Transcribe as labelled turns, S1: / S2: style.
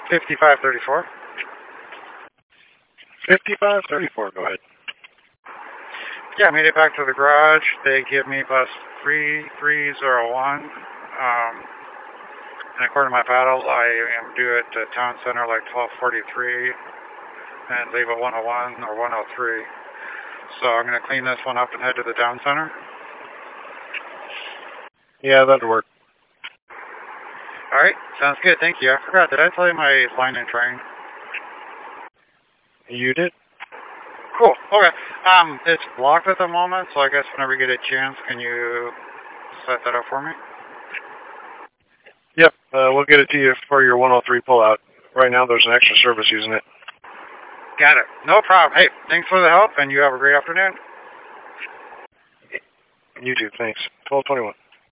S1: 5534.
S2: 5534, go ahead.
S1: Yeah, made it back to the garage. They give me bus 3301. And according to my paddle, I am due at the town center like 12:43 and leave at 101 or 103. So I'm going to clean this one up and head to the town center.
S2: Yeah, that'll work.
S1: All right, sounds good. Thank you. I forgot. Did I tell you my line and train?
S2: You did?
S1: Cool. Okay. It's blocked at the moment, so I guess whenever you get a chance, can you set that up for me?
S2: Yep. We'll get it to you for your 103 pullout. Right now, there's an extra service using it.
S1: Got it. No problem. Hey, thanks for the help, and you have a great afternoon.
S2: You too. Thanks. 1221.